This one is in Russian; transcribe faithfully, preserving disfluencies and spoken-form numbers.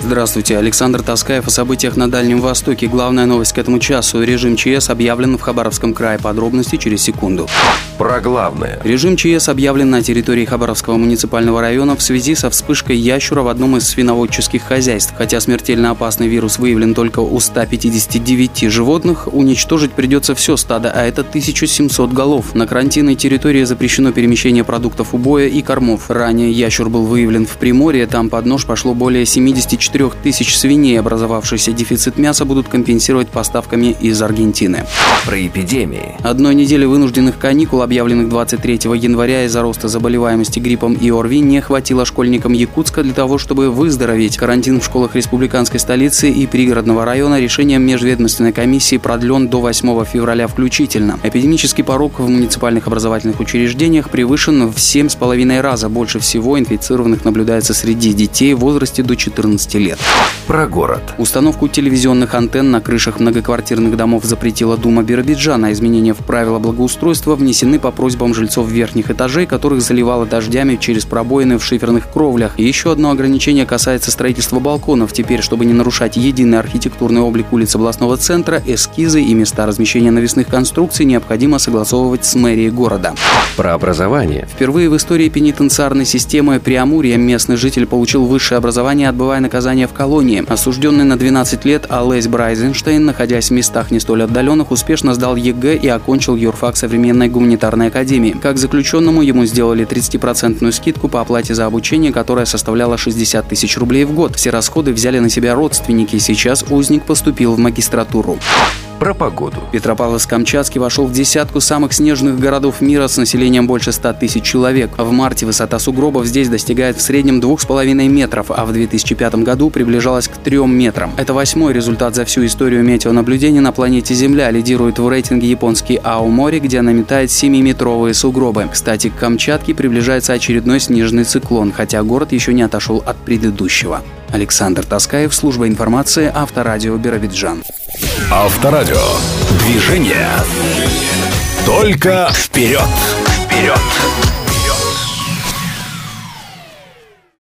Здравствуйте, Александр Таскаев о событиях на Дальнем Востоке. Главная новость к этому часу. Режим ЧС объявлен в Хабаровском крае. Подробности через секунду. Про главное. Режим ЧС объявлен на территории Хабаровского муниципального района в связи со вспышкой ящура в одном из свиноводческих хозяйств. Хотя смертельно опасный вирус выявлен только у ста пятидесяти девяти животных, уничтожить придется все стадо, а это тысяча семьсот голов. На карантинной территории запрещено перемещение продуктов убоя и кормов. Ранее ящур был выявлен в Приморье. Там под нож пошло более семидесяти четырёх тысяч свиней. Образовавшийся дефицит мяса будут компенсировать поставками из Аргентины. Про эпидемии. Одной недели вынужденных каникул, объявленных двадцать третьего января из-за роста заболеваемости гриппом и ОРВИ, не хватило школьникам Якутска для того, чтобы выздороветь. Карантин в школах республиканской столицы и пригородного района решением межведомственной комиссии продлен до восьмого февраля включительно. Эпидемический порог в муниципальных образовательных учреждениях превышен в семь с половиной раза. Больше всего инфицированных наблюдается среди детей в возрасте до четырнадцати лет. Про город. Установку телевизионных антенн на крышах многоквартирных домов запретила Дума Биробиджана. Изменения в правила благоустройства внесены по просьбам жильцов верхних этажей, которых заливало дождями через пробоины в шиферных кровлях. И еще одно ограничение касается строительства балконов. Теперь, чтобы не нарушать единый архитектурный облик улиц областного центра, эскизы и места размещения навесных конструкций необходимо согласовывать с мэрией города. Про образование. Впервые в истории пенитенциарной системы Преамурья местный житель получил высшее образование, отбывая наказание в колонии. Осужденный на двенадцать лет Олесь Брайзенштейн, находясь в местах не столь отдаленных, успешно сдал ЕГЭ и окончил юрфак современной гуманитарной академии. Как заключенному ему сделали тридцатипроцентную скидку по оплате за обучение, которая составляла шестьдесят тысяч рублей в год. Все расходы взяли на себя родственники. Сейчас узник поступил в магистратуру. Про погоду. Петропавловск-Камчатский вошел в десятку самых снежных городов мира с населением больше ста тысяч человек. В марте высота сугробов здесь достигает в среднем двух с половиной метров, а в две тысячи пятом году приближалась к трем метрам. Это восьмой результат за всю историю метеонаблюдений на планете Земля. Лидирует в рейтинге японский Аомори, где наметает семиметровые сугробы. Кстати, к Камчатке приближается очередной снежный циклон, хотя город еще не отошел от предыдущего. Александр Таскаев, служба информации, Авторадио Биробиджан. Авторадио. Движение. Только вперед. Вперед.